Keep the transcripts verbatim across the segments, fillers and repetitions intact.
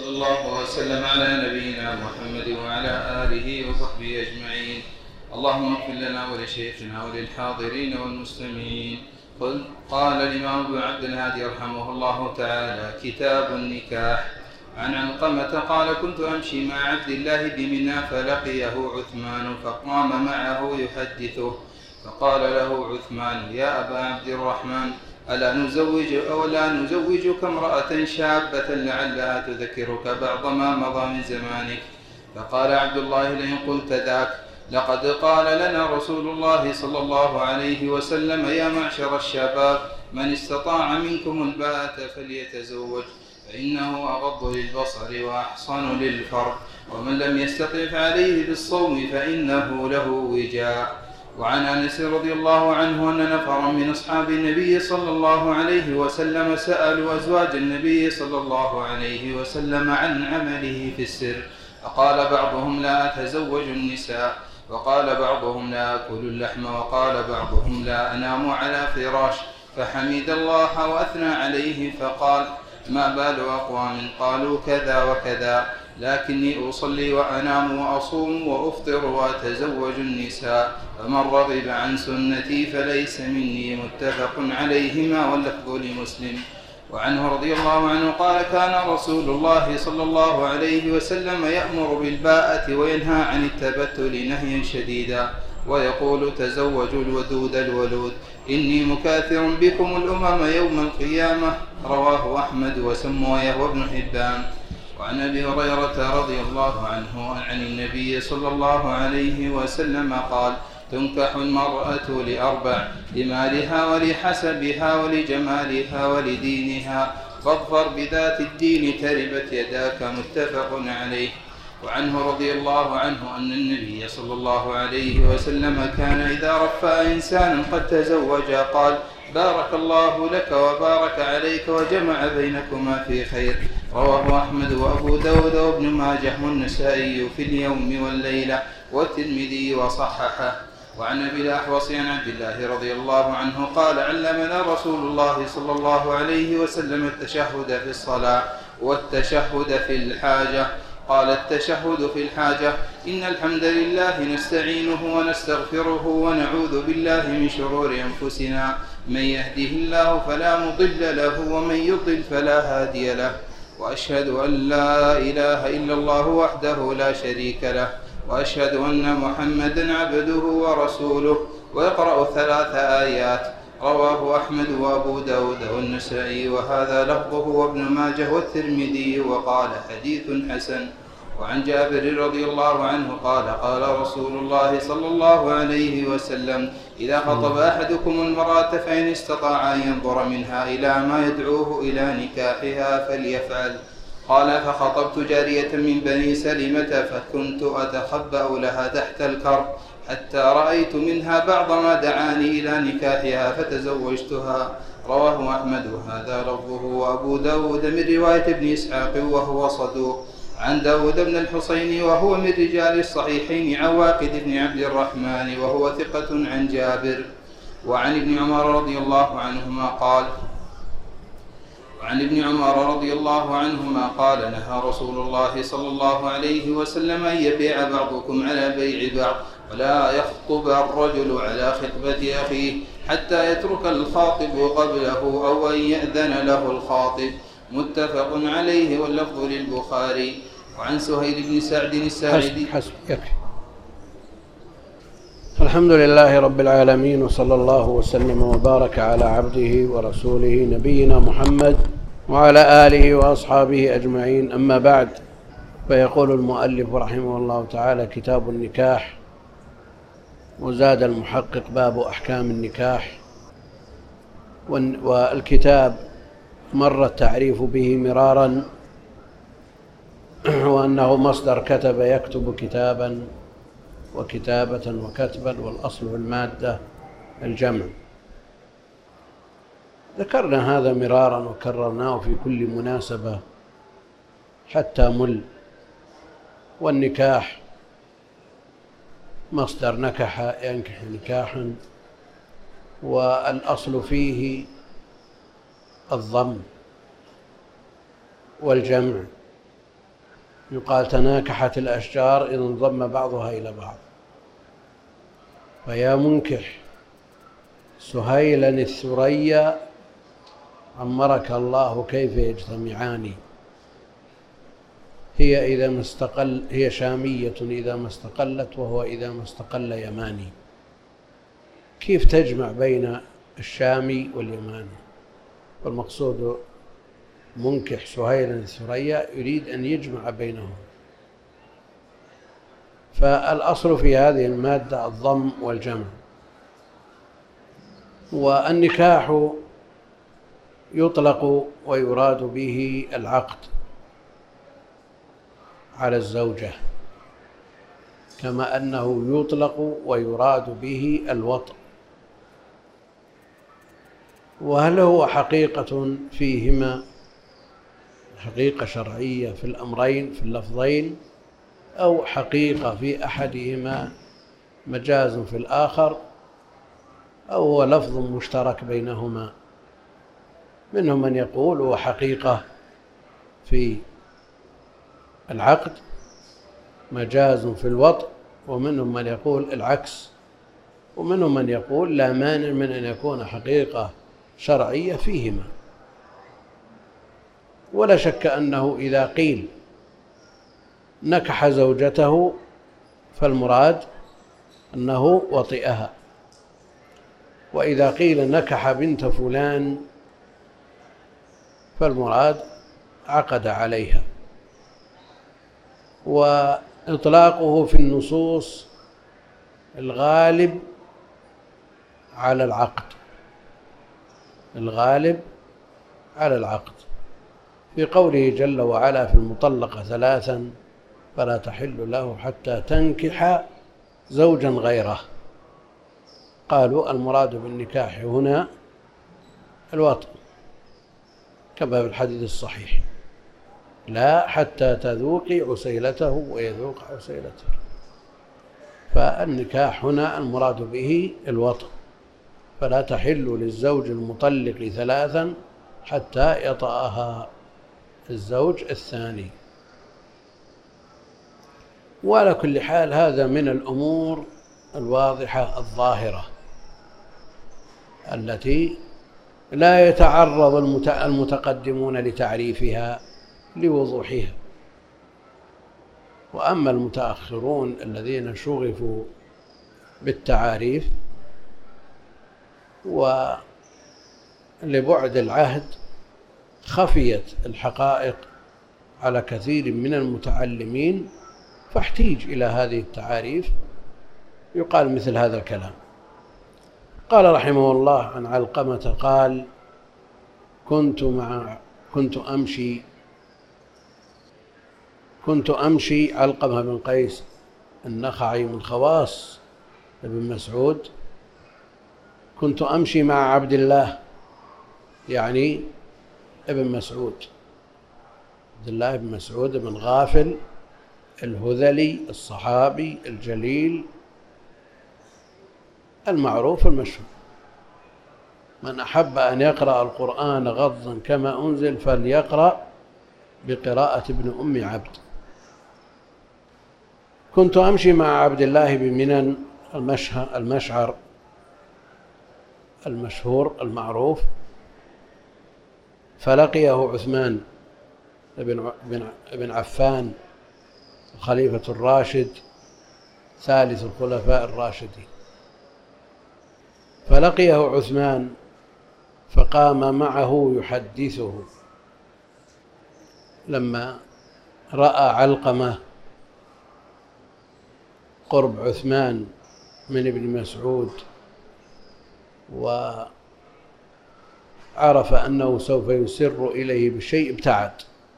وصلى الله وسلم على نبينا محمد وعلى آله وصحبه أجمعين. اللهم اغفر لنا ولشيخنا وللحاضرين والمسلمين. قال الإمام ابن عبد الهادي رحمه الله تعالى: كتاب النكاح. عن علقمة قال: كنت أمشي مع عبد الله بمنى فلقيه عثمان فقام معه يحدثه، فقال له عثمان: يا أبا عبد الرحمن، ألا نزوج أو لا نزوجك امرأة شابة لعلها تذكرك بعض ما مضى من زمانك؟ فقال عبد الله: لئن قلت ذاك لقد قال لنا رسول الله صلى الله عليه وسلم: يا معشر الشباب، من استطاع منكم الباءة فليتزوج، فإنه أغض للبصر وأحصن للفرج، ومن لم يستطع فعليه بالصوم فإنه له وجاء. وعن أنس رضي الله عنه أن نفرا من أصحاب النبي صلى الله عليه وسلم سألوا أزواج النبي صلى الله عليه وسلم عن عمله في السر، فقال بعضهم: لا أتزوج النساء، وقال بعضهم: لا أكل اللحم، وقال بعضهم: لا أنام على فراش، فحمد الله وأثنى عليه فقال: ما بال أقوام قالوا كذا وكذا، لكني أصلي وأنام وأصوم وأفطر وأتزوج النساء، فمن رغب عن سنتي فليس مني. متفق عليهما واللفظ لمسلم. وعنه رضي الله عنه قال: كان رسول الله صلى الله عليه وسلم يأمر بالباءة وينهى عن التبتل نهيا شديدا، ويقول: تزوجوا الودود الولود، إني مكاثر بكم الأمم يوم القيامة. رواه أحمد وسمويه وابن حبان. وعن أبي هريرة رضي الله عنه عن النبي صلى الله عليه وسلم قال: تنكح المرأة لأربع: لمالها ولحسبها ولجمالها ولدينها، فاظفر بذات الدين تربت يداك. متفق عليه. وعنه رضي الله عنه أن النبي صلى الله عليه وسلم كان إذا رفع إنسانا قد تزوج قال: بارك الله لك وبارك عليك وجمع بينكما في خير. رواه أحمد وأبو داود وابن ماجه والنسائي في اليوم والليلة والترمذي وصححه. وعن أبي الأحوص عن عبد الله رضي الله عنه قال: علمنا رسول الله صلى الله عليه وسلم التشهد في الصلاة والتشهد في الحاجة. قال: التشهد في الحاجة: إن الحمد لله نستعينه ونستغفره ونعوذ بالله من شرور أنفسنا، من يهده الله فلا مضل له ومن يضلل فلا هادي له، وأشهد أن لا إله إلا الله وحده لا شريك له، وأشهد أن محمدا عبده ورسوله. ويقرأ ثلاث آيات. رواه أحمد وأبو داود والنسائي، وهذا لفظه وابن ماجه والترمذي، وقال: حديث حسن. وعن جابر رضي الله عنه قال: قال رسول الله صلى الله عليه وسلم: إذا خطب أحدكم المرأة فإن استطاع أن ينظر منها إلى ما يدعوه إلى نكاحها فليفعل. قال: فخطبت جارية من بني سلمة فكنت أتخبأ لها تحت الكرب حتى رأيت منها بعض ما دعاني إلى نكاحها فتزوجتها. رواه أحمد وهذا لفظه وأبو داود من رواية ابن إسحاق وهو صدوق. عن داود بن الحصين وهو من رجال الصحيحين عن واقد بن عبد الرحمن وهو ثقة عن جابر. وعن ابن عمر رضي الله عنهما قال: وعن ابن عمر رضي الله عنهما قال: نهى رسول الله صلى الله عليه وسلم أن يبيع بعضكم على بيع بعض، ولا يخطب الرجل على خطبة أخيه حتى يترك الخاطب قبله أو أن يأذن له الخاطب. متفق عليه واللفظ للبخاري. وعن سهيل بن سعد الساعدي. حسب حسب يكفي. الحمد لله رب العالمين، وصلى الله وسلم وبارك على عبده ورسوله نبينا محمد وعلى آله وأصحابه أجمعين. أما بعد، فيقول المؤلف رحمه الله تعالى: كتاب النكاح. وزاد المحقق: باب أحكام النكاح. والكتاب مر التعريف به مرارا، وأنه مصدر كتب يكتب كتابا وكتابة وكتبا، والأصل في المادة الجمع. ذكرنا هذا مرارا وكررناه في كل مناسبة حتى مل. والنكاح مصدر نكح ينكح نكاحا، والأصل فيه الضم والجمع، يقال تناكحت الأشجار إذ انضم بعضها إلى بعض. فيا منكح سهيلا الثريا عمرك الله كيف يجتمعان. هي إذا ما استقل هي شامية إذا ما استقلت، وهو إذا ما استقل يماني. كيف تجمع بين الشامي واليماني؟ والمقصود منكح سهيلا الثريا يريد أن يجمع بينهم. فالأصل في هذه المادة الضم والجمع. والنكاح يطلق ويراد به العقد على الزوجة، كما أنه يطلق ويراد به الوطء. وهل هو حقيقة فيهما حقيقة شرعية في الأمرين في اللفظين، أو حقيقة في أحدهما مجاز في الآخر، أو هو لفظ مشترك بينهما؟ منهم من يقول هو حقيقة في العقد مجاز في الوطء، ومنهم من يقول العكس، ومنهم من يقول لا مانع من أن يكون حقيقة شرعية فيهما. ولا شك أنه إذا قيل نكح زوجته فالمراد أنه وطئها، وإذا قيل نكح بنت فلان فالمراد عقد عليها. وإطلاقه في النصوص الغالب على العقد، الغالب على العقد، في قوله جل وعلا في المطلقة ثلاثا فلا تحل له حتى تنكح زوجا غيره. قالوا المراد بالنكاح هنا الوطء، كما في الحديث الصحيح لا حتى تذوقي عسيلته ويذوق عسيلتك. فالنكاح هنا المراد به الوطء، فلا تحل للزوج المطلق ثلاثا حتى يطأها الزوج الثاني. وعلى كل حال هذا من الأمور الواضحة الظاهرة التي لا يتعرض المتقدمون لتعريفها لوضوحها. وأما المتأخرون الذين شغفوا بالتعاريف ولبعد العهد خفيت الحقائق على كثير من المتعلمين، فاحتيج إلى هذه التعاريف يقال مثل هذا الكلام. قال رحمه الله عن علقمة قال: كنت مع كنت أمشي كنت أمشي علقمة بن قيس النخعي من خواص ابن مسعود. كنت أمشي مع عبد الله يعني ابن مسعود، عبد الله بن مسعود بن غافل الهذلي الصحابي الجليل المعروف المشهور. من أحب أن يقرأ القرآن غضا كما أنزل فليقرأ بقراءة ابن أم عبد. كنت أمشي مع عبد الله بمنى المشعر المشهور المعروف، فلقيه عثمان بن عفان الخليفة الراشد ثالث الخلفاء الراشدين. فلقيه عثمان فقام معه يحدثه لما رأى علقمة قرب عثمان من ابن مسعود، وعرف أنه سوف يسر إليه بشيء ابتعد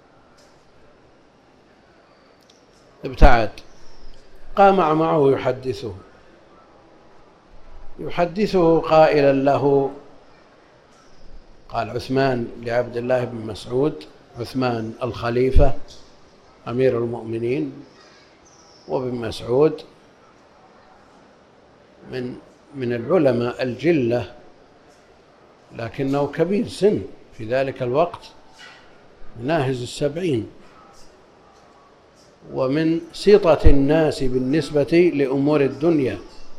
ابتعد قام معه يحدثه يحدثه قائلا له، قال عثمان لعبد الله بن مسعود، عثمان الخليفة أمير المؤمنين، وابن مسعود من من العلماء الجلة لكنه كبير سن في ذلك الوقت، ناهز السبعين. ومن سطة الناس بالنسبة لأمور الدنيا.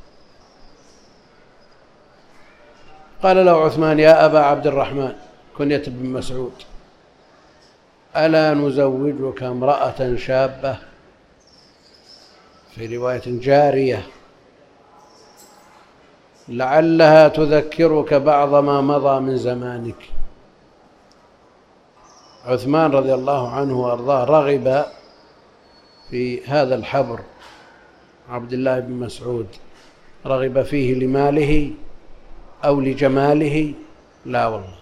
قال له عثمان: يا أبا عبد الرحمن، كنية ابن مسعود، ألا نزوجك امرأة شابة، في رواية جارية، لعلها تذكرك بعض ما مضى من زمانك. عثمان رضي الله عنه وأرضاه رغب في هذا الحبر عبد الله بن مسعود، رغب فيه لماله أو لجماله؟ لا والله،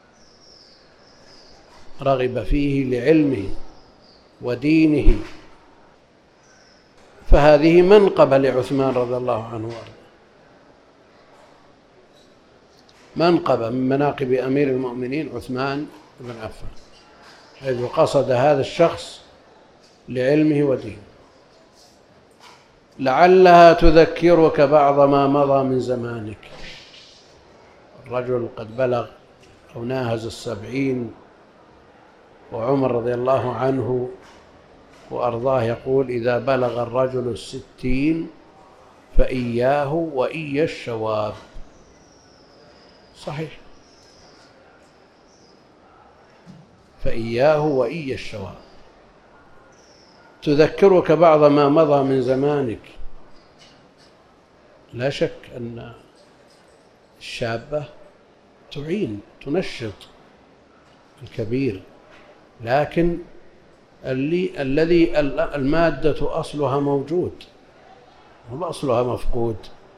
رغب فيه لعلمه ودينه، فهذه منقبة لعثمان رضي الله عنه وأرضاه، منقبة من مناقب أمير المؤمنين عثمان بن عفان، حيث قصد هذا الشخص لعلمه ودينه. لعلها تذكرك بعض ما مضى من زمانك. الرجل قد بلغ أو ناهز السبعين، وعمر رضي الله عنه وأرضاه يقول: إذا بلغ الرجل الستين فإياه وإيا الشواب. صحيح، فإياه وإيا الشواب. تذكرك بعض ما مضى من زمانك. لا شك أن الشابة تعين تنشط الكبير، لكن اللي الذي المادة أصلها موجود، هو أصلها مفقود.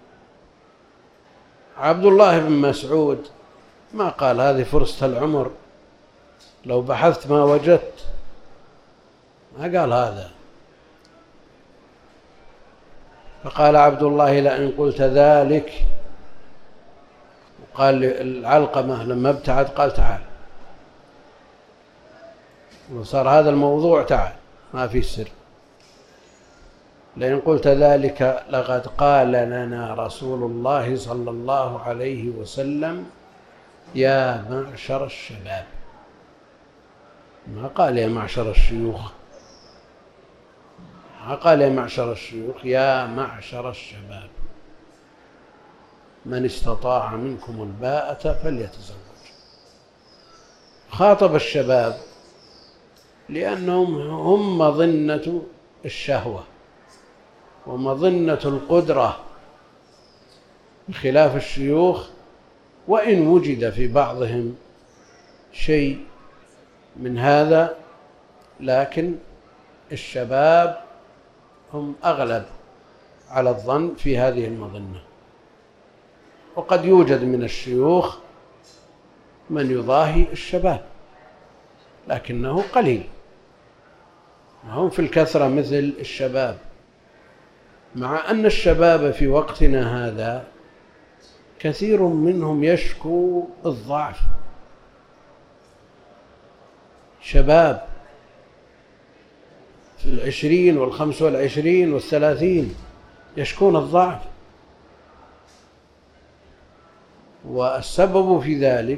عبد الله بن مسعود ما قال هذه فرصة العمر، لو بحثت ما وجدت، ما قال هذا. فقال عبد الله: لئن قلت ذلك، وقال العلقمة لما ابتعد قال: تعال، وصار هذا الموضوع تعال، ما في سر. لئن قلت ذلك لقد قال لنا رسول الله صلى الله عليه وسلم: يا معشر الشباب. ما قال يا معشر الشيوخ، ما قال يا معشر الشيوخ، يا معشر الشباب، من استطاع منكم الباءة فليتزوج. خاطب الشباب لأنهم هم مظنة الشهوة ومظنة القدرة، بخلاف الشيوخ، وإن وجد في بعضهم شيء من هذا، لكن الشباب هم أغلب على الظن في هذه المظنة. وقد يوجد من الشيوخ من يضاهي الشباب، لكنه قليل، ما هم في الكثرة مثل الشباب. مع أن الشباب في وقتنا هذا كثير منهم يشكو الضعف، شباب في العشرين والخمس والعشرين والثلاثين يشكون الضعف، والسبب في ذلك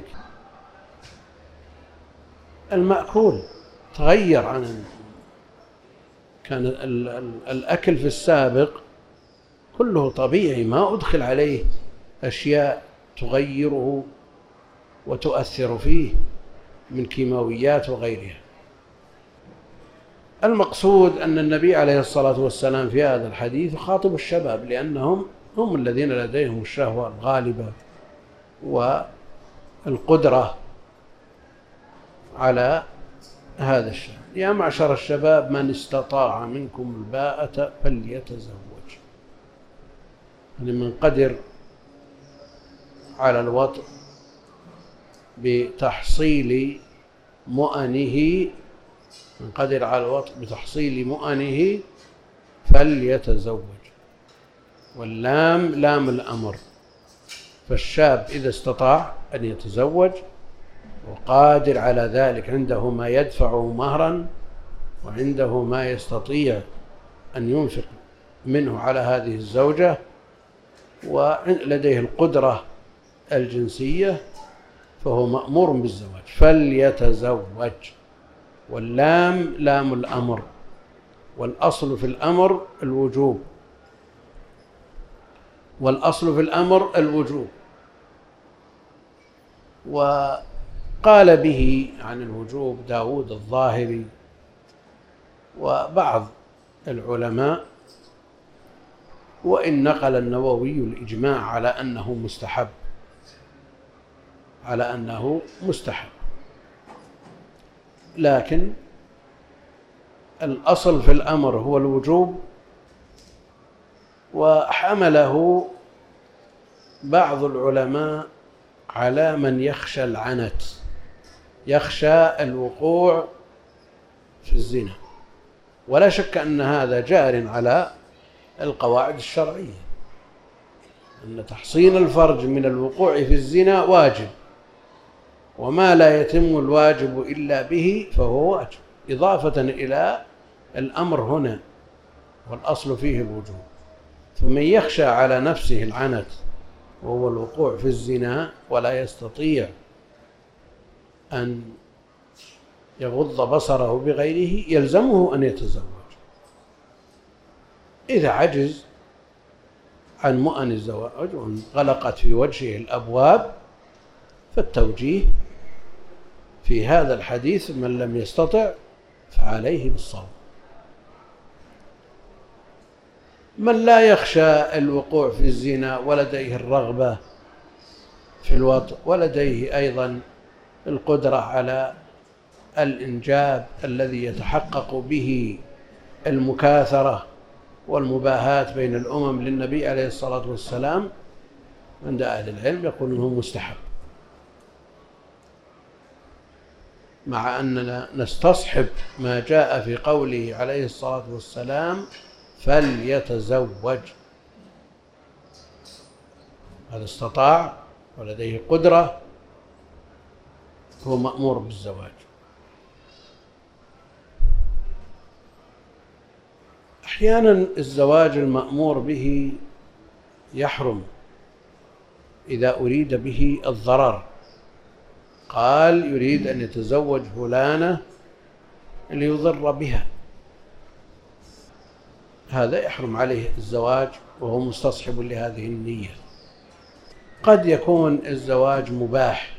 المأكول تغير عن كان الأكل في السابق كله طبيعي، ما أدخل عليه أشياء تغيره وتؤثر فيه من كيماويات وغيرها. المقصود أن النبي عليه الصلاة والسلام في هذا الحديث خاطب الشباب، لأنهم هم الذين لديهم الشهوة الغالبة والقدرة على هذا الشيء. يا معشر الشباب، من استطاع منكم الباءة فليتزوج. لمن قدر على الوطء بتحصيل مؤنه، من قدر على الوطء بتحصيل مؤنه فليتزوج. واللام لام الأمر، فالشاب إذا استطاع أن يتزوج وقادر على ذلك، عنده ما يدفعه مهرا وعنده ما يستطيع أن ينفق منه على هذه الزوجة، ولديه القدرة الجنسية، فهو مأمور بالزواج، فليتزوج. واللام لام الأمر، والأصل في الأمر الوجوب، والأصل في الأمر الوجوب. وقال به عن الوجوب داود الظاهري وبعض العلماء، وإن نقل النووي الإجماع على أنه مستحب، على أنه مستحب، لكن الأصل في الأمر هو الوجوب. وحمله بعض العلماء على من يخشى العنت، يخشى الوقوع في الزنا، ولا شك أن هذا جار على القواعد الشرعية، أن تحصين الفرج من الوقوع في الزنا واجب، وما لا يتم الواجب إلا به فهو واجب، إضافة إلى الأمر هنا، والأصل فيه الوجوب. فمن يخشى على نفسه العنت وهو الوقوع في الزنا ولا يستطيع أن يغض بصره بغيره يلزمه أن يتزوج. إذا عجز عن مؤن الزواج وانغلقت في وجهه الأبواب فالتوجيه في هذا الحديث: من لم يستطع فعليه بالصوم. من لا يخشى الوقوع في الزنا ولديه الرغبة في الوطء ولديه أيضا القدرة على الإنجاب الذي يتحقق به المكاثرة والمباهاة بين الأمم للنبي عليه الصلاة والسلام، عند أهل العلم يقول إنه مستحب، مع أننا نستصحب ما جاء في قوله عليه الصلاة والسلام: فليتزوج. هذا استطاع ولديه قدرة هو مأمور بالزواج. أحيانا الزواج المأمور به يحرم إذا أريد به الضرر. قال: يريد أن يتزوج فلانة ليضر بها، هذا يحرم عليه الزواج وهو مستصحب لهذه النية. قد يكون الزواج مباح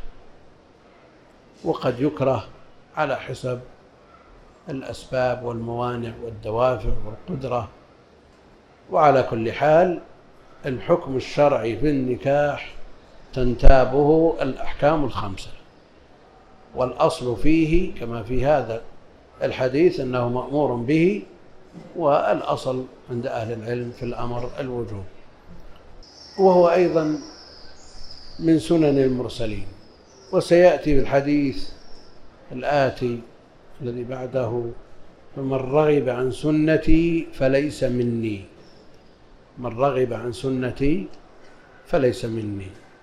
وقد يكره على حسب الأسباب والموانع والدوافع والقدرة. وعلى كل حال الحكم الشرعي في النكاح تنتابه الأحكام الخمسة، والأصل فيه كما في هذا الحديث أنه مأمور به، والأصل عند أهل العلم في الأمر الوجوب، وهو أيضا من سنن المرسلين. وسيأتي في الحديث الآتي الذي بعده: فمن رغب عن سنتي فليس مني، من رغب عن سنتي فليس مني.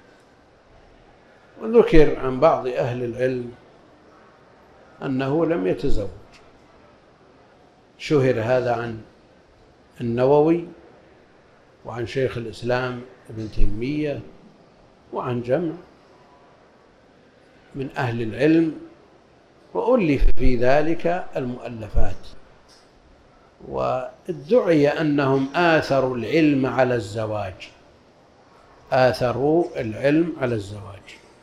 وذكر عن بعض أهل العلم أنه لم يتزوج، شهر هذا عن النووي وعن شيخ الإسلام ابن تيمية وعن جمع من أهل العلم، وألف في ذلك المؤلفات، وادعي أنهم آثروا العلم على الزواج، آثروا العلم على الزواج.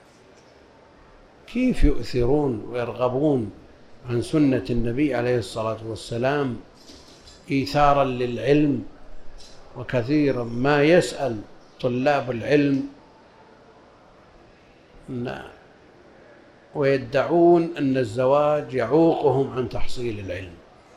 كيف يؤثرون ويرغبون عن سنة النبي عليه الصلاة والسلام إيثارا للعلم؟ وكثيرا ما يسأل طلاب العلم ويدعون أن الزواج يعوقهم عن تحصيل العلم،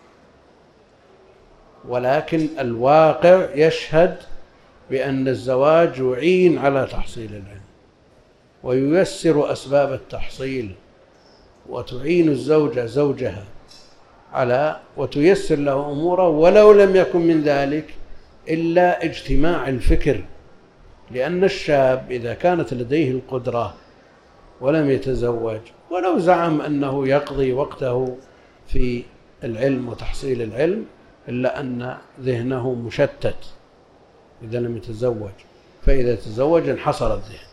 ولكن الواقع يشهد بأن الزواج يعين على تحصيل العلم وييسر أسباب التحصيل، وتعين الزوجة زوجها على وتيسر له أموره، ولو لم يكن من ذلك إلا اجتماع الفكر. لأن الشاب إذا كانت لديه القدرة ولم يتزوج ولو زعم أنه يقضي وقته في العلم وتحصيل العلم، إلا أن ذهنه مشتت إذا لم يتزوج، فإذا تزوج انحصر الذهن،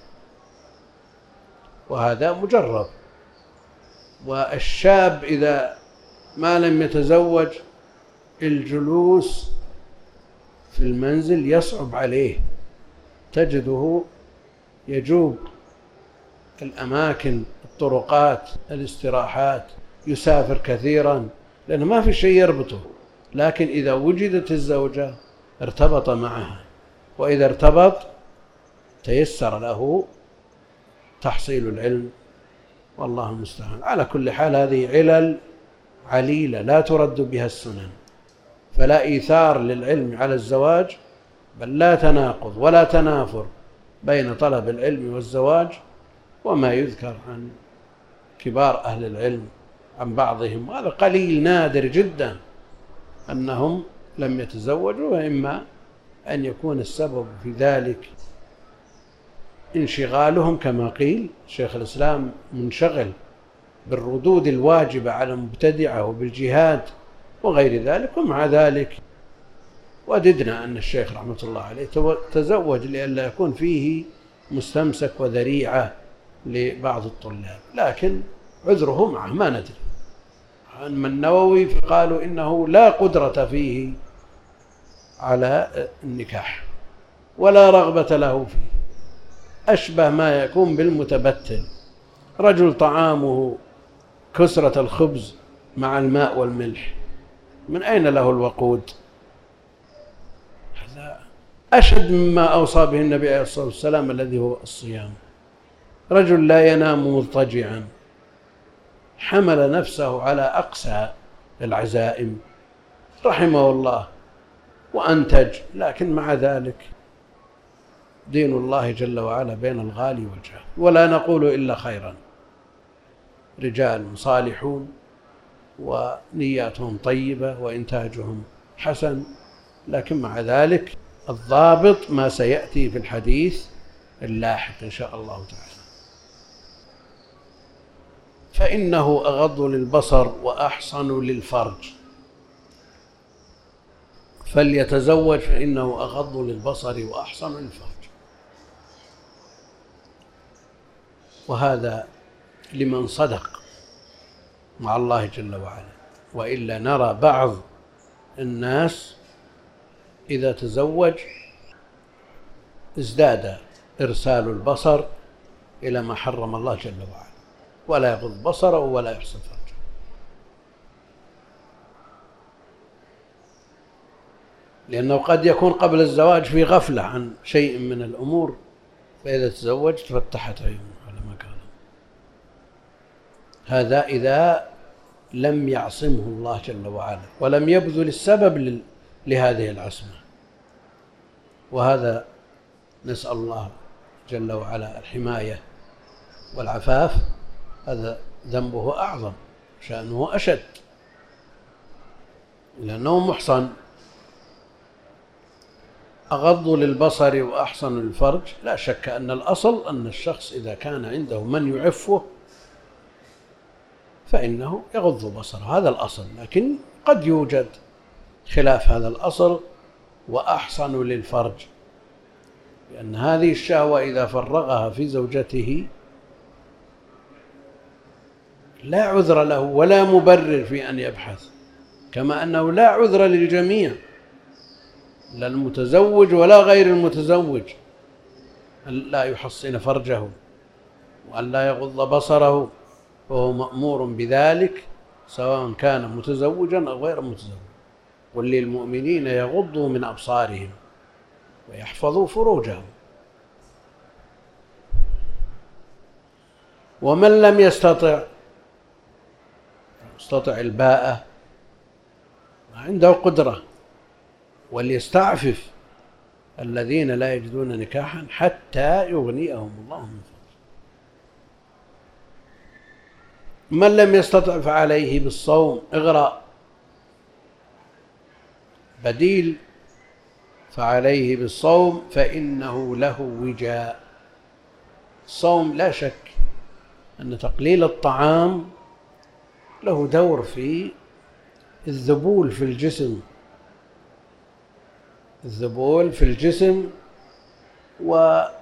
وهذا مجرب. والشاب إذا ما لم يتزوج الجلوس في المنزل يصعب عليه، تجده يجوب الأماكن، الطرقات، الاستراحات، يسافر كثيرا لأنه ما في شيء يربطه. لكن إذا وجدت الزوجة ارتبط معها، وإذا ارتبط تيسر له تحصيل العلم، والله المستعان. على كل حال هذه علل عليلة لا ترد بها السنن، فلا إيثار للعلم على الزواج، بل لا تناقض ولا تنافر بين طلب العلم والزواج. وما يذكر عن كبار أهل العلم عن بعضهم، هذا قليل نادر جدا أنهم لم يتزوجوا، وإما أن يكون السبب في ذلك انشغالهم، كما قيل شيخ الإسلام منشغل بالردود الواجبة على المبتدعة وبالجهاد وغير ذلك. ومع ذلك وددنا أن الشيخ رحمة الله عليه تزوج لئلا يكون فيه مستمسك وذريعة لبعض الطلاب، لكن عذره معه ما ندري. أما النووي فقالوا إنه لا قدرة فيه على النكاح ولا رغبة له فيه، أشبه ما يكون بالمتبتل، رجل طعامه كسرة الخبز مع الماء والملح، من أين له الوقود؟ هذا أشد مما أوصى به النبي عليه الصلاة والسلام الذي هو الصيام. رجل لا ينام مضطجعا، حمل نفسه على أقسى العزائم رحمه الله وأنتج، لكن مع ذلك دين الله جل وعلا بين الغالي والجاهل، ولا نقول إلا خيرا. رجال صالحون ونياتهم طيبة وإنتاجهم حسن، لكن مع ذلك الضابط ما سيأتي في الحديث اللاحق إن شاء الله تعالى. فإنه أغض للبصر وأحصن للفرج، فليتزوج فإنه أغض للبصر وأحصن للفرج. وهذا لمن صدق مع الله جل وعلا، وإلا نرى بعض الناس إذا تزوج ازداد إرسال البصر إلى ما حرم الله جل وعلا، ولا يغض بصره ولا يحسن فرجه. لأنه قد يكون قبل الزواج في غفلة عن شيء من الأمور، فإذا تزوج فتحت عيونه على ما كان. هذا إذا لم يعصمه الله جل وعلا ولم يبذل السبب لهذه العصمة. وهذا نسأل الله جل وعلا الحماية والعفاف، هذا ذنبه أعظم، شأنه أشد، لأنه محصن. أغض للبصر وأحصن للفرج، لا شك أن الأصل أن الشخص إذا كان عنده من يعفه فإنه يغض بصره، هذا الأصل. لكن قد يوجد خلاف هذا الأصل. وأحصن للفرج، لأن هذه الشهوة إذا فرغها في زوجته لا عذر له ولا مبرر في أن يبحث، كما أنه لا عذر للجميع، لا المتزوج ولا غير المتزوج، أن لا يحصن فرجه وأن لا يغض بصره، فهو مأمور بذلك سواء كان متزوجا أو غير متزوج. قل للمؤمنين يغضوا من أبصارهم ويحفظوا فروجهم. ومن لم يستطع يستطع الباءة، ما عنده قدرة، وليستعفف الذين لا يجدون نكاحا حتى يغنيهم الله من فضله. من لم يستطع فعليه بالصوم إغراء، بديل فعليه بالصوم فإنه له وجاء. الصوم لا شك أن تقليل الطعام له دور في الذبول في الجسم، الذبول في الجسم وضعف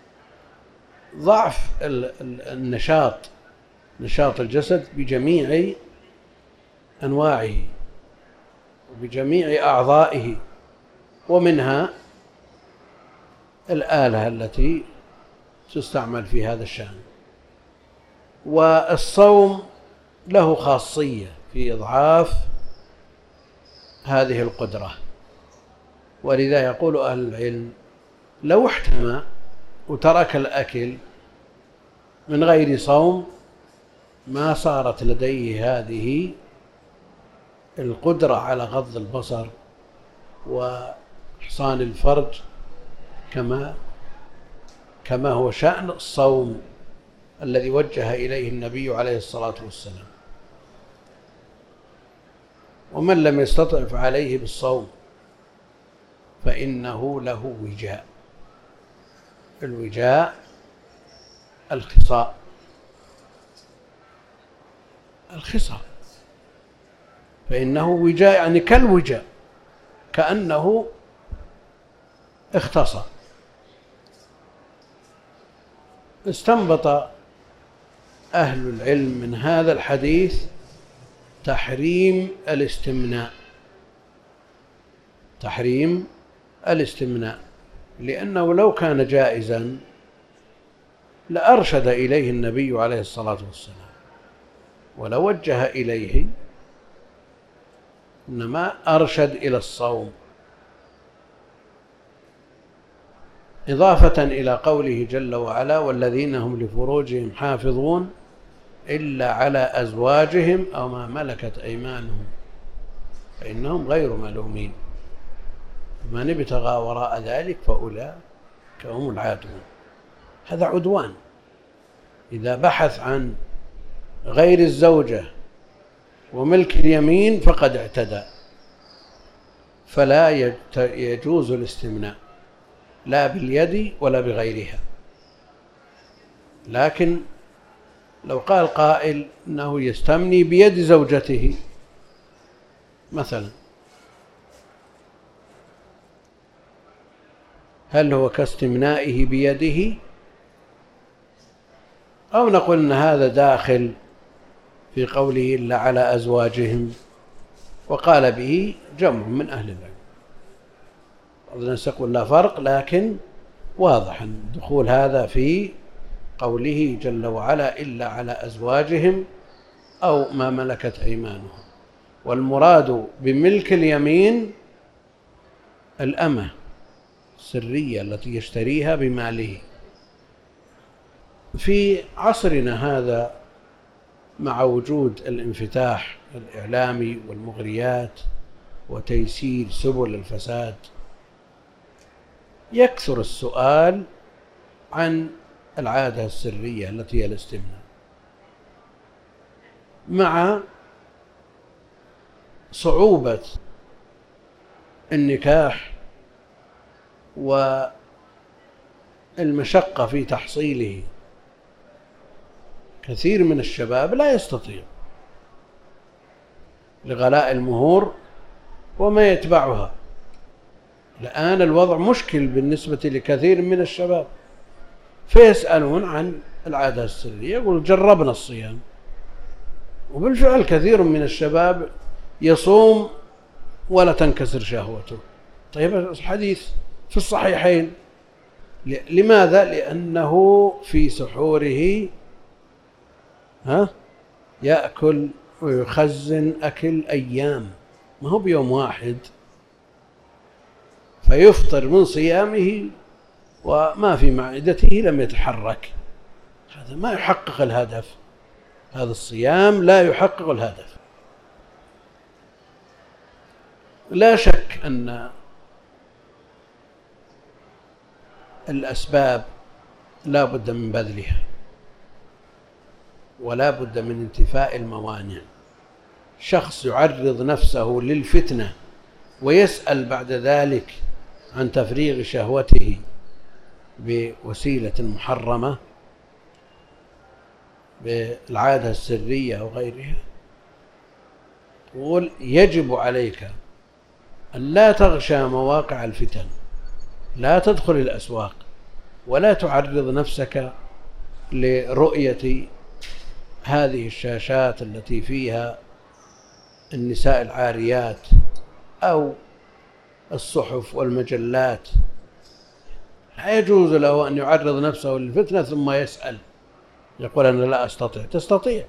النشاط، نشاط الجسد بجميع أنواعه، بجميع أعضائه، ومنها الآلة التي تستعمل في هذا الشأن. والصوم له خاصية في إضعاف هذه القدرة، ولذا يقول أهل العلم لو احتمى وترك الأكل من غير صوم ما صارت لديه هذه القدرة على غض البصر وإحصان الفرج كما كما هو شأن الصوم الذي وجه إليه النبي عليه الصلاة والسلام. ومن لم يستطع فعليه بالصوم فإنه له وجاء. الوجاء الخصاء، الخصاء فإنه وجاء يعني كالوجاء، كأنه اختصى. استنبط أهل العلم من هذا الحديث تحريم الاستمناء، تحريم الاستمناء، لأنه لو كان جائزا لأرشد إليه النبي عليه الصلاة والسلام ولوجه إليه، إنما أرشد إلى الصوم، إضافة إلى قوله جل وعلا والذين هم لفروجهم حافظون إلا على أزواجهم أو ما ملكت أيمانهم فإنهم غير ملومين، من ابتغى وراء ذلك فأولئك هم العادون. هذا عدوان، إذا بحث عن غير الزوجة وملك اليمين فقد اعتدى، فلا يجوز الاستمناء لا باليد ولا بغيرها. لكن لو قال قائل إنه يستمني بيد زوجته مثلا، هل هو كاستمنائه بيده؟ أو نقول أن هذا داخل في قوله إلا على أزواجهم، وقال به جمع من أهل العلم. أظن سيقول لا فرق، لكن واضح دخول هذا في قوله جل وعلا إلا على أزواجهم أو ما ملكت أيمانهم. والمراد بملك اليمين الأمة السرية التي يشتريها بماله. في عصرنا هذا مع وجود الانفتاح الإعلامي والمغريات وتيسير سبل الفساد يكثر السؤال عن العادة السرية التي هي الاستمناء، مع صعوبة النكاح والمشقة في تحصيله. كثير من الشباب لا يستطيع لغلاء المهور وما يتبعها. الآن الوضع مشكل بالنسبة لكثير من الشباب، فيسألون عن العادة السرية، يقول جربنا الصيام، وبالفعل كثير من الشباب يصوم ولا تنكسر شهوته. طيب الحديث في الصحيحين، لماذا؟ لأنه في سحوره ها يأكل ويخزن أكل أيام، ما هو بيوم واحد، فيفطر من صيامه وما في معدته لم يتحرك. هذا ما يحقق الهدف، هذا الصيام لا يحقق الهدف. لا شك أن الأسباب لا بد من بذلها ولا بد من انتفاء الموانع. شخص يعرض نفسه للفتنة ويسأل بعد ذلك عن تفريغ شهوته بوسيلة محرمة بالعادة السرية أو غيرها، يقول يجب عليك أن لا تغشى مواقع الفتن، لا تدخل الأسواق ولا تعرض نفسك لرؤية هذه الشاشات التي فيها النساء العاريات أو الصحف والمجلات، لا يجوز له أن يعرض نفسه للفتنة ثم يسأل يقول أنا لا أستطيع. تستطيع.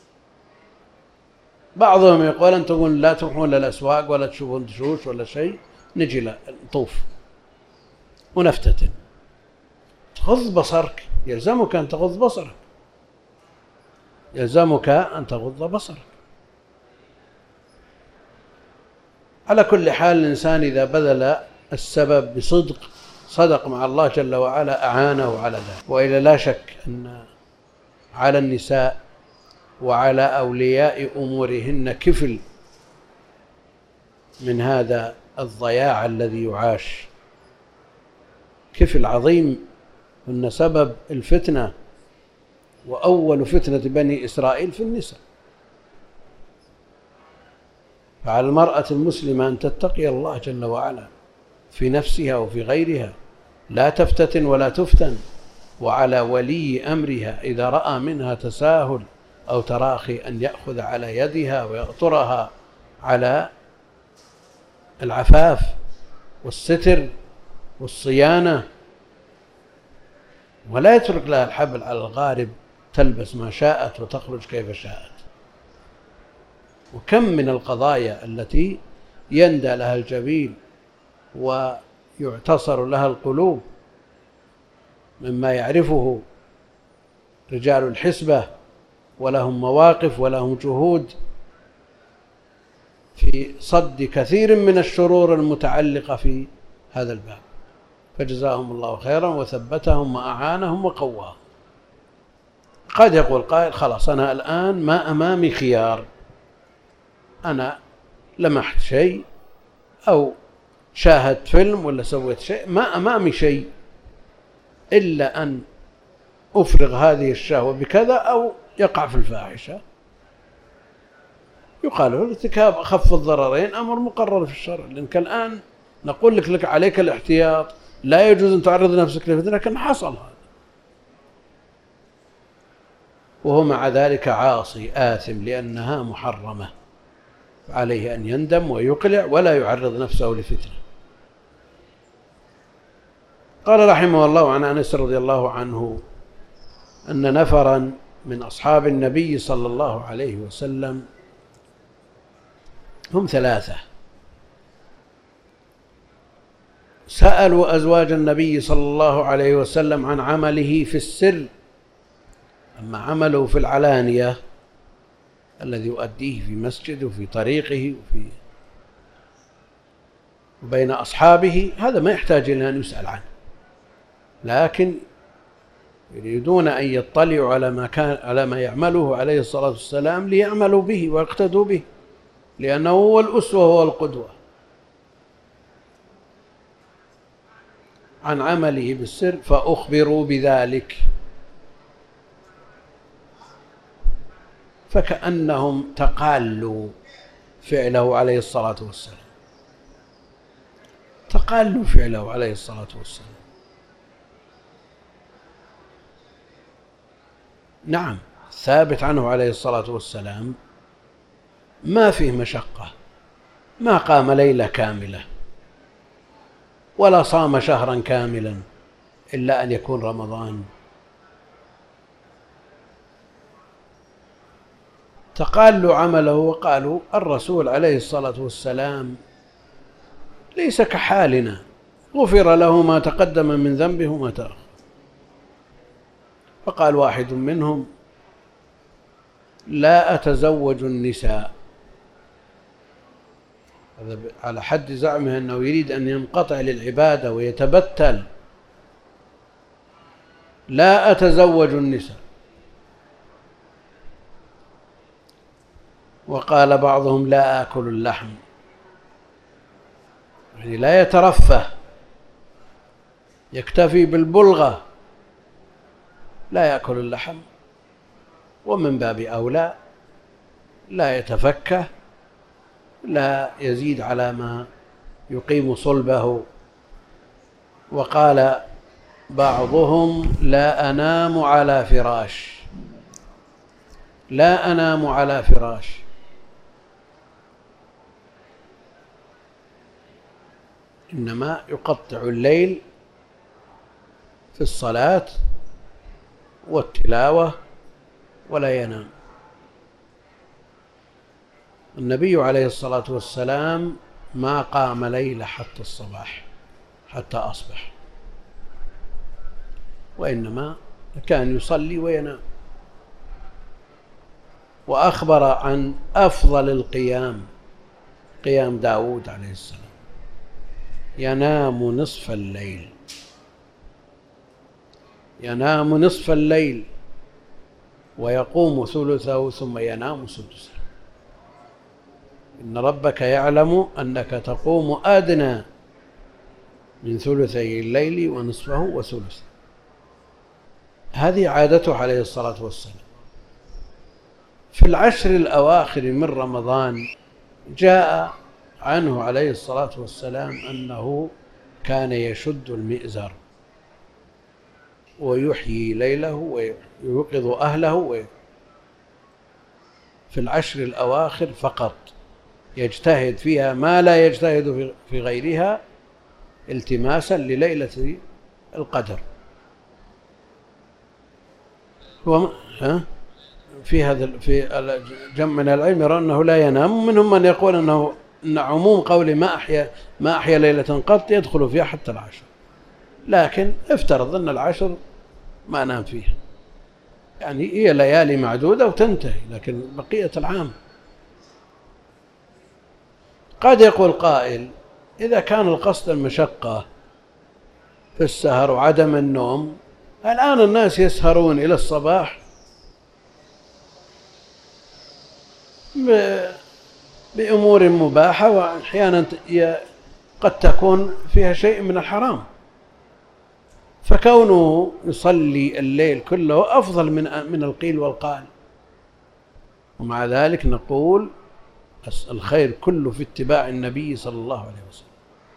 بعضهم يقول أن تقول لا تروحون للأسواق ولا تشوفون دشوش ولا شيء، نجي نطوف ونفتتن. تغض بصرك، يلزمك أن تغض بصرك، يلزمك أن تغض بصرك. على كل حال الإنسان إذا بذل السبب بصدق صدق مع الله جل وعلا أعانه على ذلك. وإلا لا شك أن على النساء وعلى أولياء أمورهن كفل من هذا الضياع الذي يعاش، كفل عظيم، أن سبب الفتنة وأول فتنة بني إسرائيل في النساء. فعلى المرأة المسلمة أن تتقي الله جل وعلا في نفسها وفي غيرها، لا تفتتن ولا تفتن. وعلى ولي أمرها إذا رأى منها تساهل أو تراخي أن يأخذ على يدها ويأطرها على العفاف والستر والصيانة، ولا يترك لها الحبل على الغارب تلبس ما شاءت وتخرج كيف شاءت. وكم من القضايا التي يندى لها الجبين ويعتصر لها القلوب مما يعرفه رجال الحسبة ولهم مواقف ولهم جهود في صد كثير من الشرور المتعلقة في هذا الباب، فجزاهم الله خيرا وثبتهم وأعانهم وقواهم. قد يقول قائل خلاص أنا الآن ما أمامي خيار، أنا لمحت شيء أو شاهدت فيلم ولا سويت شيء، ما أمامي شيء إلا أن أفرغ هذه الشهوة بكذا أو يقع في الفاحشة. يقال ارتكاب أخف الضررين أمر مقرر في الشرع، لأنك الآن نقول لك لك عليك الاحتياط، لا يجوز أن تعرض نفسك لفتنة، لكن حصل هذا وهو مع ذلك عاصي آثم لأنها محرمة، عليه أن يندم ويقلع ولا يعرض نفسه لفتنة. قال رحمه الله عن أنس رضي الله عنه أن نفرا من أصحاب النبي صلى الله عليه وسلم، هم ثلاثة، سألوا أزواج النبي صلى الله عليه وسلم عن عمله في السر، أما عمله في العلانية الذي يؤديه في مسجد وفي طريقه وفي وبين أصحابه هذا ما يحتاج إلى أن يسأل عنه، لكن يريدون أن يطلعوا على ما كان على ما يعمله عليه الصلاة والسلام ليعملوا به ويقتدوا به، لأنه هو الأسوة وهو القدوة. عن عمله بالسر فأخبروا بذلك، فكأنهم تقالوا فعله عليه الصلاة والسلام، تقالوا فعله عليه الصلاة والسلام. نعم ثابت عنه عليه الصلاة والسلام ما فيه مشقة، ما قام ليلة كاملة ولا صام شهرا كاملا إلا أن يكون رمضان. تقالوا عمله وقالوا الرسول عليه الصلاة والسلام ليس كحالنا، غفر له ما تقدم من ذنبه وما تأخر. فقال واحد منهم لا أتزوج النساء، هذا على حد زعمه أنه يريد أن ينقطع للعبادة ويتبتل، لا أتزوج النساء. وقال بعضهم لا آكل اللحم، يعني لا يترفه، يكتفي بالبلغة، لا يأكل اللحم، ومن باب أولى لا يتفكه، لا يزيد على ما يقيم صلبه. وقال بعضهم لا أنام على فراش، لا أنام على فراش، إنما يقطع الليل في الصلاة والتلاوة ولا ينام. النبي عليه الصلاة والسلام ما قام ليلة حتى الصباح، حتى أصبح، وإنما كان يصلي وينام. وأخبر عن أفضل القيام قيام داود عليه السلام، ينام نصف الليل، ينام نصف الليل ويقوم ثلثه ثم ينام سدسه. إن ربك يعلم أنك تقوم أدنى من ثلثي الليل ونصفه وثلثه. هذه عادته عليه الصلاة والسلام. في العشر الأواخر من رمضان جاء عنه عليه الصلاة والسلام أنه كان يشد المئزر ويحيي ليله ويوقظ أهله في العشر الأواخر فقط، يجتهد فيها ما لا يجتهد في غيرها التماسا لليلة القدر. هو ها في هذا في جمع من العلم يرى أنه لا ينام، منهم من يقول أنه أن عموم قول ما أحيا ما أحيا ليلة قط يدخل فيها حتى العشر، لكن افترض أن العشر ما نام فيها، يعني هي ليالي معدودة وتنتهي، لكن بقية العام. قد يقول قائل إذا كان القصد المشقة في السهر وعدم النوم، الآن الناس يسهرون إلى الصباح بأمور مباحة، وأحيانا قد تكون فيها شيء من الحرام، فكونه يصلي الليل كله أفضل من من القيل والقال. ومع ذلك نقول الخير كله في اتباع النبي صلى الله عليه وسلم،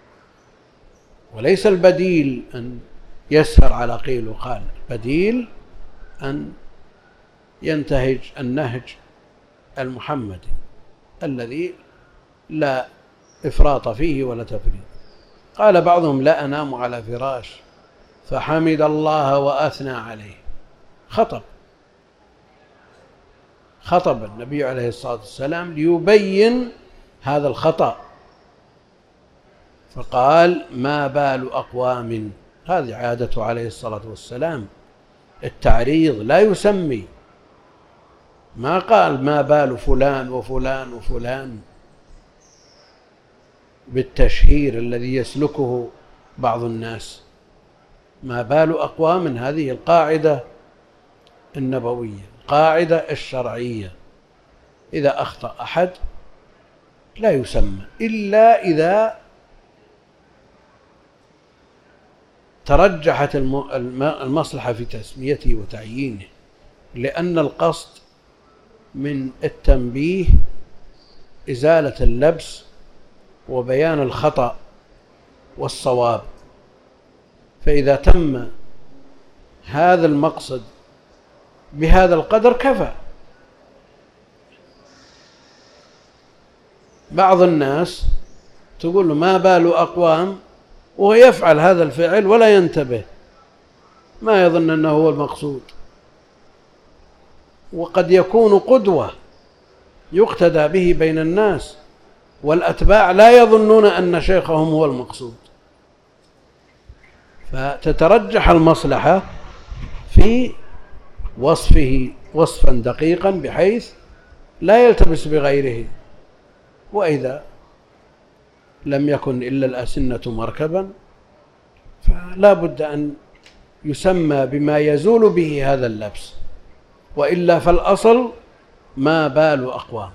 وليس البديل أن يسهر على قيل وقال، بديل أن ينتهج النهج المحمدي الذي لا إفراط فيه ولا تفريط. قال بعضهم لا أنام على فراش فحمد الله وأثنى عليه. خطب خطب النبي عليه الصلاة والسلام ليبين هذا الخطأ، فقال ما بال أقوام، هذه عادته عليه الصلاة والسلام التعريض، لا يسمي، ما قال ما بال فلان وفلان وفلان بالتشهير الذي يسلكه بعض الناس. ما بال أقوام هذه القاعدة النبوية، القاعدة الشرعية، إذا أخطأ أحد لا يسمى إلا إذا ترجحت المصلحة في تسميته وتعيينه، لأن القصد من التنبيه إزالة اللبس وبيان الخطأ والصواب، فإذا تم هذا المقصد بهذا القدر كفى. بعض الناس تقول له ما بال أقوام وهو يفعل هذا الفعل ولا ينتبه، ما يظن أنه هو المقصود، وقد يكون قدوة يقتدى به بين الناس، والأتباع لا يظنون أن شيخهم هو المقصود، فتترجح المصلحة في وصفه وصفا دقيقا بحيث لا يلتبس بغيره. وإذا لم يكن إلا الأسنة مركبا فلا بد أن يسمى بما يزول به هذا اللبس، وإلا فالأصل ما بال أقوام.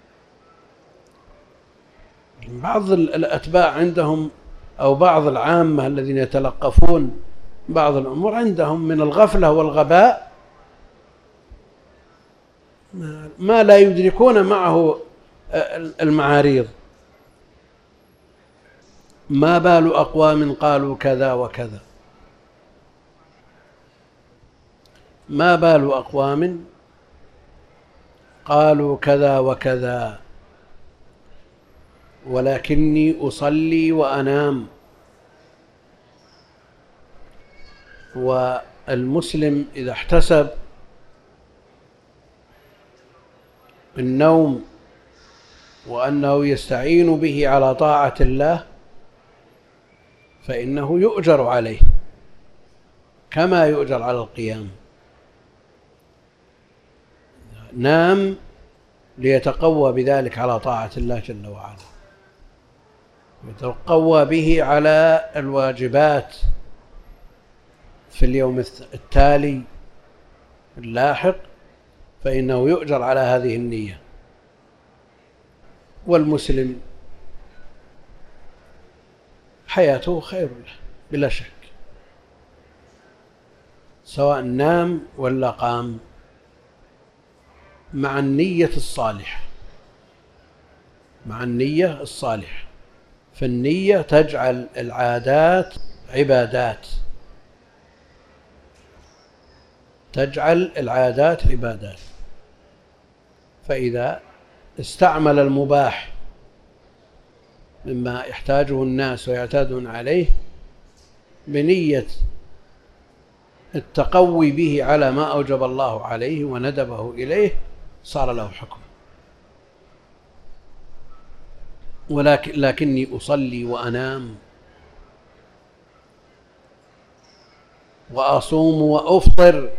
بعض الأتباع عندهم أو بعض العامة الذين يتلقفون بعض الأمور عندهم من الغفلة والغباء ما لا يدركون معه المعاريض. ما بال أقوام قالوا كذا وكذا، ما بال أقوام قالوا كذا وكذا ولكني أصلي وأنام والمسلم إذا احتسب النوم وأنه يستعين به على طاعة الله فإنه يؤجر عليه كما يؤجر على القيام. نام ليتقوى بذلك على طاعة الله جل وعلا، يتقوى به على الواجبات في اليوم التالي اللاحق، فإنه يؤجر على هذه النية. والمسلم حياته خير له بلا شك، سواء نام ولا قام، مع النية الصالحة، مع النية الصالحة. فالنية تجعل العادات عبادات، تجعل العادات عبادات. فإذا استعمل المباح مما يحتاجه الناس ويعتادون عليه بنية التقوي به على ما أوجب الله عليه وندبه إليه، صار له حكم. ولكن لكني أصلي وأنام وأصوم وأفطر،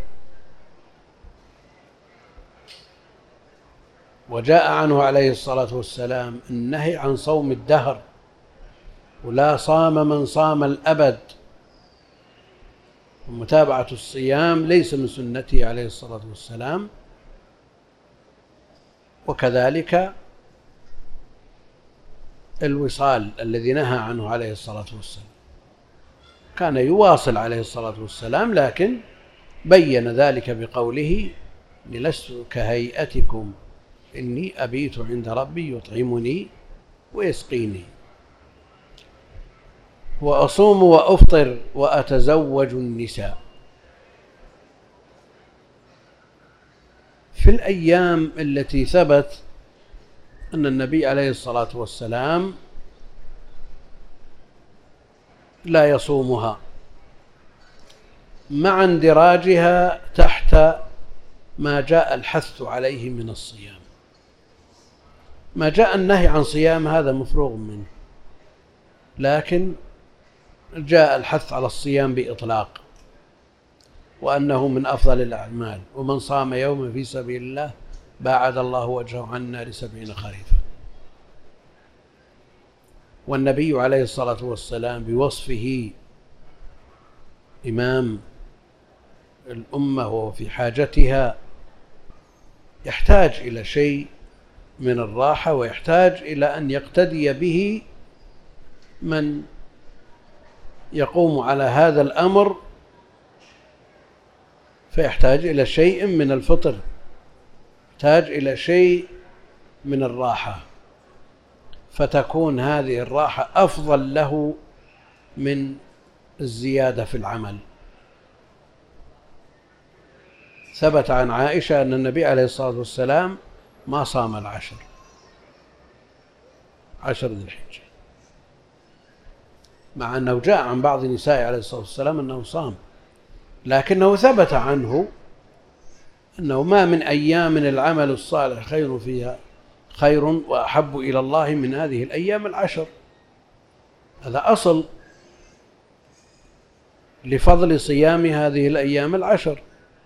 وجاء عنه عليه الصلاة والسلام النهي عن صوم الدهر، ولا صام من صام الأبد، ومتابعة الصيام ليس من سنته عليه الصلاة والسلام. وكذلك الوصال الذي نهى عنه عليه الصلاة والسلام، كان يواصل عليه الصلاة والسلام، لكن بين ذلك بقوله: لست كهيئتكم إني أبيت عند ربي يطعمني ويسقيني، وأصوم وأفطر وأتزوج النساء. في الأيام التي ثبت أن النبي عليه الصلاة والسلام لا يصومها، مع اندراجها تحت ما جاء الحث عليه من الصيام. ما جاء النهي عن صيام هذا مفروغ منه، لكن جاء الحث على الصيام بإطلاق، وأنه من أفضل الأعمال، ومن صام يوما في سبيل الله باعد الله وجهه عن النار سبعين خريفا. والنبي عليه الصلاة والسلام بوصفه إمام الأمة وهو في حاجتها يحتاج إلى شيء من الراحة، ويحتاج إلى أن يقتدي به من يقوم على هذا الأمر، فيحتاج إلى شيء من الفطر، يحتاج إلى شيء من الراحة، فتكون هذه الراحة أفضل له من الزيادة في العمل. ثبت عن عائشة أن النبي عليه الصلاة والسلام ما صام العشر عشر ذي الحجة، مع أنه جاء عن بعض نساء عليه الصلاة والسلام أنه صام، لكنه ثبت عنه أنه ما من أيام العمل الصالح خير فيها خير وأحب إلى الله من هذه الأيام العشر. هذا أصل لفضل صيام هذه الأيام العشر.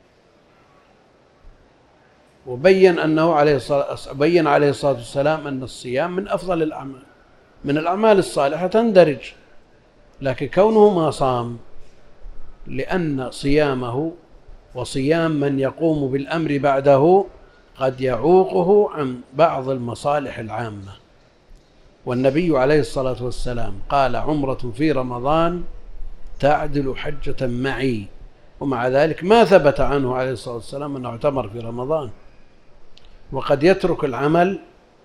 وبين أنه عليه الصلاة بين عليه الصلاة والسلام أن الصيام من أفضل الأعمال، من الأعمال الصالحة تندرج، لكن كونه ما صام لأن صيامه وصيام من يقوم بالأمر بعده قد يعوقه عن بعض المصالح العامة. والنبي عليه الصلاة والسلام قال: عمرة في رمضان تعدل حجة معي، ومع ذلك ما ثبت عنه عليه الصلاة والسلام أنه اعتمر في رمضان. وقد يترك العمل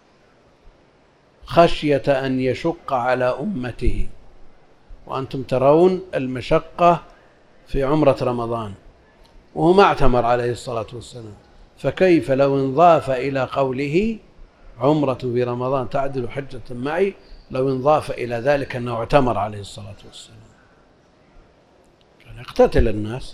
خشية أن يشق على أمته، وأنتم ترون المشقة في عمرة رمضان، وهو ما اعتمر عليه الصلاة والسلام، فكيف لو انضاف إلى قوله عمرة في رمضان تعدل حجة معي، لو انضاف إلى ذلك أنه اعتمر عليه الصلاة والسلام، كان اقتتل الناس.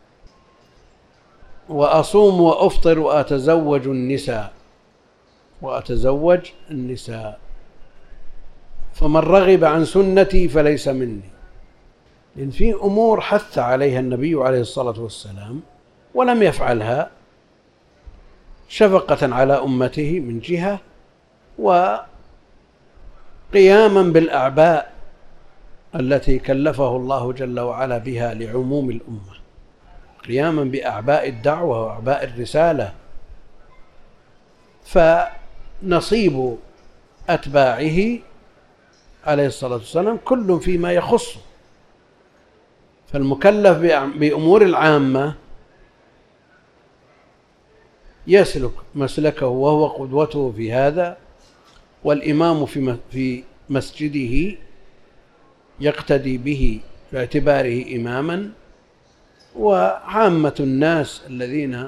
وأصوم وأفطر وأتزوج النساء وأتزوج النساء فمن رغب عن سنتي فليس مني. لأن في أمور حث عليها النبي عليه الصلاة والسلام ولم يفعلها شفقة على أمته من جهة، وقياما بالأعباء التي كلفه الله جل وعلا بها لعموم الأمة، قياما بأعباء الدعوة وأعباء الرسالة. فنصيب أتباعه عليه الصلاة والسلام كل فيما يخصه. فالمكلف بأمور العامة يسلك مسلكه وهو قدوته في هذا، والإمام في مسجده يقتدي به باعتباره إماما، وعامة الناس الذين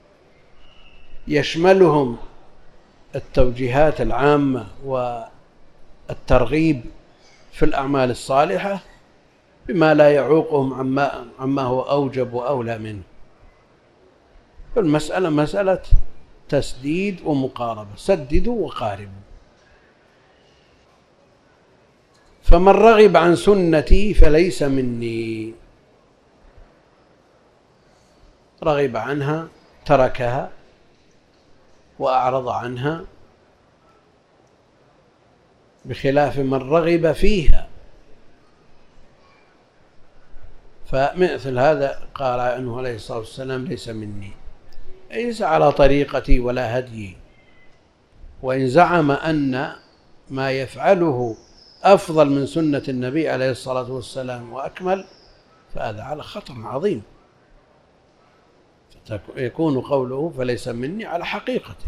يشملهم التوجيهات العامة والترغيب في الأعمال الصالحة بما لا يعوقهم عما, عما هو أوجب وأولى منه. فالمسألة مسألة تسديد ومقاربة، سددوا وقاربوا. فمن رغب عن سنتي فليس مني. رغب عنها، تركها وأعرض عنها، بخلاف من رغب فيها. فمثل هذا قال عنه عليه الصلاة والسلام ليس مني، ليس على طريقتي ولا هديي. وإن زعم أن ما يفعله أفضل من سنة النبي عليه الصلاة والسلام وأكمل، فهذا على خطر عظيم. يكون قوله فليس مني على حقيقته.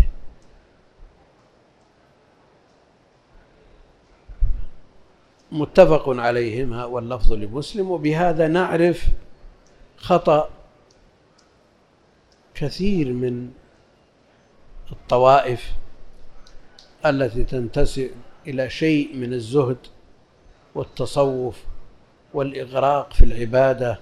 متفق عليهما واللفظ لمسلم. وبهذا نعرف خطأ كثير من الطوائف التي تنتسب إلى شيء من الزهد والتصوف والإغراق في العبادة.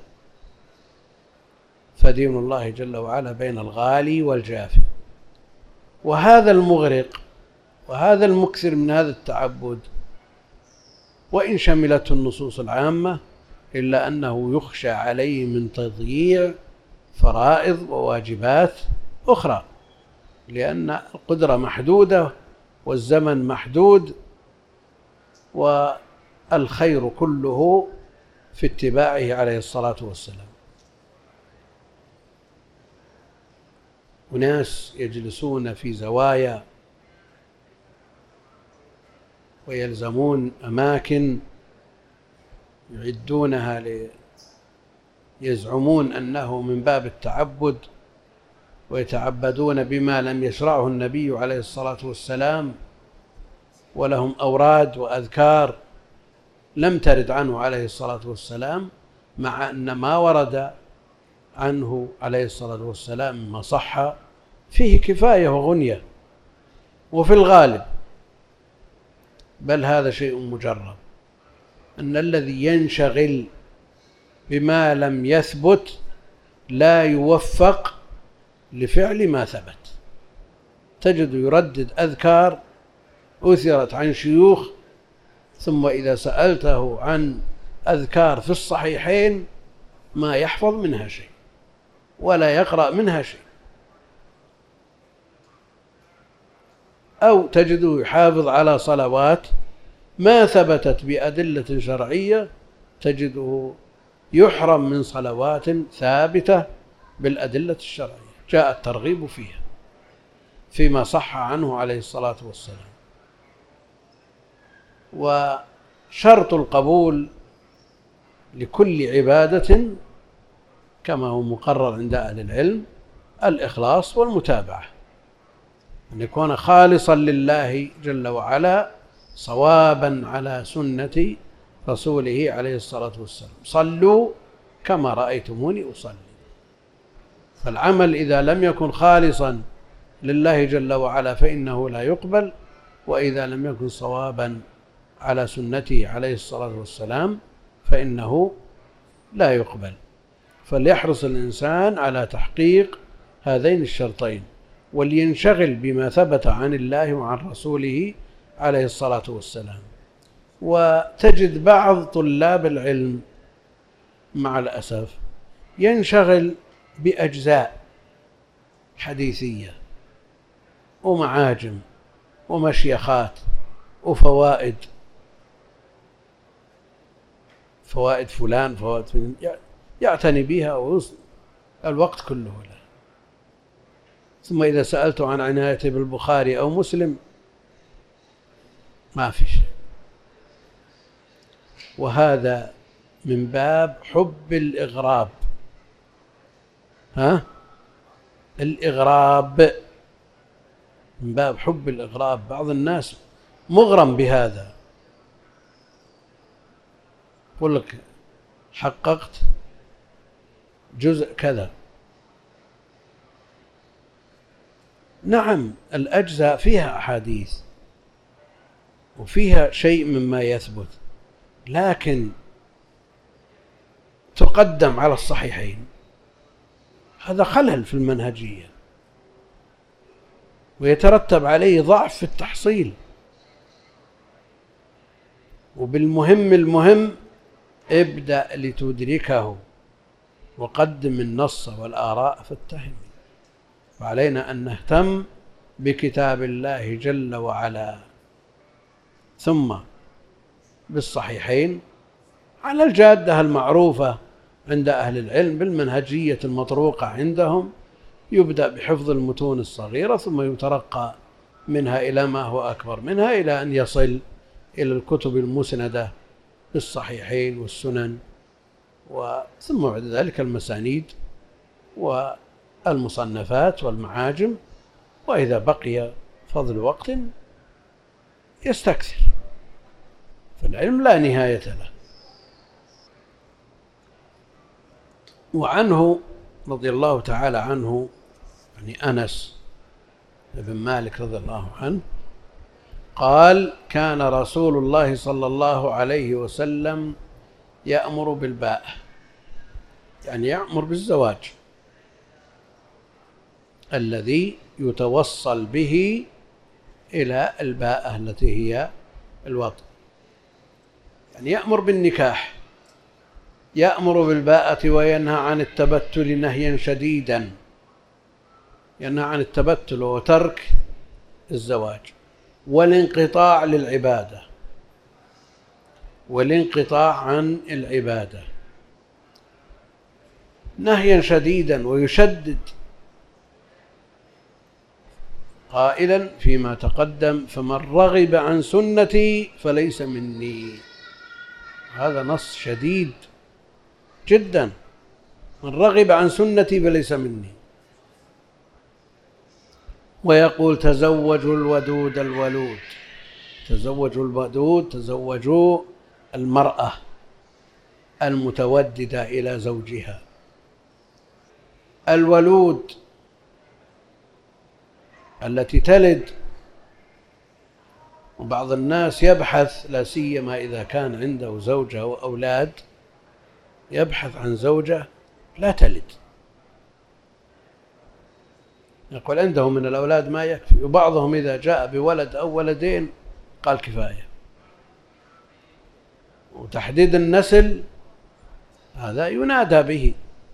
فدين الله جل وعلا بين الغالي والجافي. وهذا المغرق وهذا المكثر من هذا التعبد، وإن شملته النصوص العامة، إلا أنه يخشى عليه من تضييع فرائض وواجبات أخرى، لأن القدرة محدودة والزمن محدود، والخير كله في اتباعه عليه الصلاة والسلام. وناس يجلسون في زوايا ويلزمون أماكن يعدونها يزعمون أنه من باب التعبد، ويتعبدون بما لم يشرعه النبي عليه الصلاة والسلام، ولهم أوراد وأذكار لم ترد عنه عليه الصلاة والسلام، مع أن ما ورد عنه عليه الصلاة والسلام ما صح فيه كفاية وغنية. وفي الغالب بل هذا شيء مجرب أن الذي ينشغل بما لم يثبت لا يوفق لفعل ما ثبت. تجد يردد أذكار أثرت عن شيوخ، ثم إذا سألته عن أذكار في الصحيحين ما يحفظ منها شيء ولا يقرأ منها شيء. أو تجده يحافظ على صلوات ما ثبتت بأدلة شرعية، تجده يحرم من صلوات ثابتة بالأدلة الشرعية جاء الترغيب فيها فيما صح عنه عليه الصلاة والسلام. وشرط القبول لكل عبادة كما هو مقرر عند أهل العلم الإخلاص والمتابعة، أن يكون خالصا لله جل وعلا صوابا على سنة رسوله عليه الصلاة والسلام. صلوا كما رأيتموني أصلي. فالعمل إذا لم يكن خالصا لله جل وعلا فإنه لا يقبل، وإذا لم يكن صوابا على سنته عليه الصلاة والسلام فإنه لا يقبل. فليحرص الإنسان على تحقيق هذين الشرطين، ولينشغل بما ثبت عن الله وعن رسوله عليه الصلاة والسلام. وتجد بعض طلاب العلم مع الأسف ينشغل بأجزاء حديثية ومعاجم ومشيخات وفوائد، فوائد فلان فوائد فلان يعتني بها الوقت كله له. ثم إذا سألت عن عنايته بالبخاري أو مسلم ما في شيء. وهذا من باب حب الإغراب، ها الإغراب من باب حب الإغراب. بعض الناس مغرم بهذا، يقول لك حققت جزء كذا. نعم الأجزاء فيها أحاديث وفيها شيء مما يثبت، لكن تقدم على الصحيحين، هذا خلل في المنهجية ويترتب عليه ضعف في التحصيل. وبالمهم المهم ابدأ لتدركه وقدم النص والآراء فاتهم. وعلينا أن نهتم بكتاب الله جل وعلا، ثم بالصحيحين على الجادة المعروفة عند أهل العلم بالمنهجية المطروقة عندهم. يبدأ بحفظ المتون الصغيرة ثم يترقى منها إلى ما هو أكبر منها إلى أن يصل إلى الكتب المسندة بالصحيحين والسنن، وثم بعد ذلك المسانيد والمصنفات والمعاجم. وإذا بقي فضل وقت يستكثر، فالعلم لا نهاية له. وعنه رضي الله تعالى عنه، يعني أنس بن مالك رضي الله عنه قال: كان رسول الله صلى الله عليه وسلم يأمر بالباء، يعني يأمر بالزواج الذي يتوصل به إلى الباءة التي هي الوطن، يعني يأمر بالنكاح، يأمر بالباءة وينهى عن التبتل نهيا شديدا، ينهى عن التبتل وترك الزواج والانقطاع للعبادة والانقطاع عن العبادة نهيا شديدا، ويشدد قائلا فيما تقدم: فمن رغب عن سنتي فليس مني. هذا نص شديد جدا، من رغب عن سنتي فليس مني. ويقول: تزوجوا الودود الولود، تزوجوا الودود، تزوجوا المرأة المتوددة إلى زوجها. الولود التي تلد، وبعض الناس يبحث لا سيما إذا كان عنده زوجة وأولاد يبحث عن زوجة لا تلد، يقول عنده من الأولاد ما يكفي، وبعضهم إذا جاء بولد أو ولدين قال كفاية. وتحديد النسل هذا ينادى به،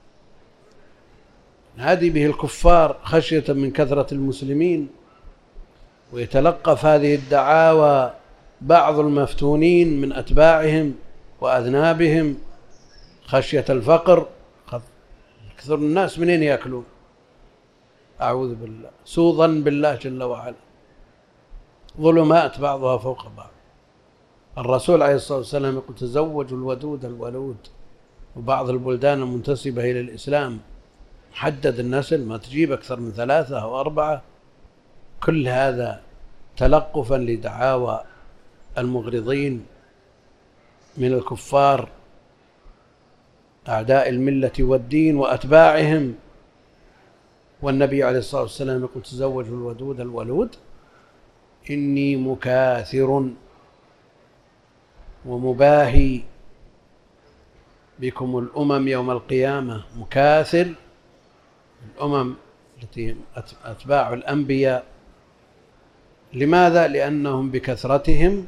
ينادي به الكفار خشية من كثرة المسلمين، ويتلقف هذه الدعاوى بعض المفتونين من أتباعهم وأذنابهم خشية الفقر. أكثر الناس منين يأكلون؟ أعوذ بالله، سوء ظن بالله جل وعلا، ظلمات بعضها فوق بعض. الرسول عليه الصلاة والسلام يقول: تزوجوا الودود الولود. وبعض البلدان المنتسبة إلى الإسلام محدد النسل، ما تجيب أكثر من ثلاثة أو أربعة. كل هذا تلقفا لدعاوى المغرضين من الكفار أعداء الملة والدين وأتباعهم. والنبي عليه الصلاة والسلام يقول: تزوجوا الودود الولود، إني مكاثر ومباهي بكم الأمم يوم القيامة مكاثر، الأمم التي أتباع الأنبياء. لماذا؟ لأنهم بكثرتهم،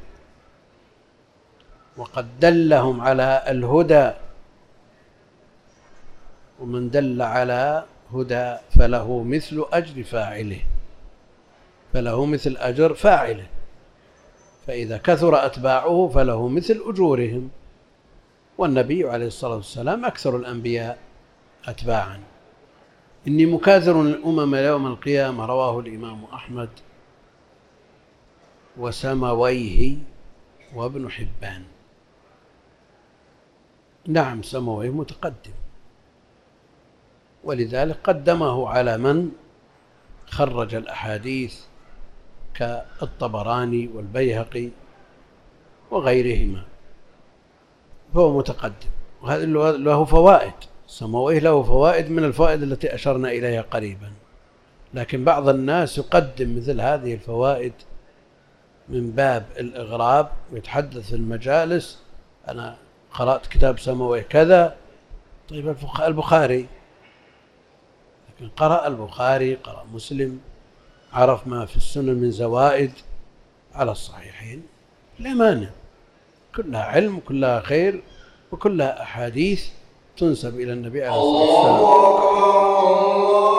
وقد دلهم على الهدى، ومن دل على هدى فله مثل أجر فاعله، فله مثل أجر فاعله، فإذا كثر أتباعه فله مثل أجورهم. والنبي عليه الصلاة والسلام أكثر الأنبياء أتباعا. إني مكاثر الأمم يوم القيامة، رواه الإمام أحمد وسمويه وابن حبان. نعم، سمويه متقدم، ولذلك قدمه على من خرج الأحاديث كالطبراني والبيهقي وغيرهما، فهو متقدم. وهذا له فوائد، سمويه له فوائد من الفوائد التي أشرنا إليها قريبا، لكن بعض الناس يقدم مثل هذه الفوائد من باب الإغراب، ويتحدث في المجالس: أنا قرأت كتاب سمويه كذا. طيب البخاري، لكن قرأ البخاري، قرأ مسلم، عرف ما في السنن من زوائد على الصحيحين، لا مانع، كلها علم وكلها خير وكلها أحاديث تنسب إلى النبي عليه الصلاة والسلام.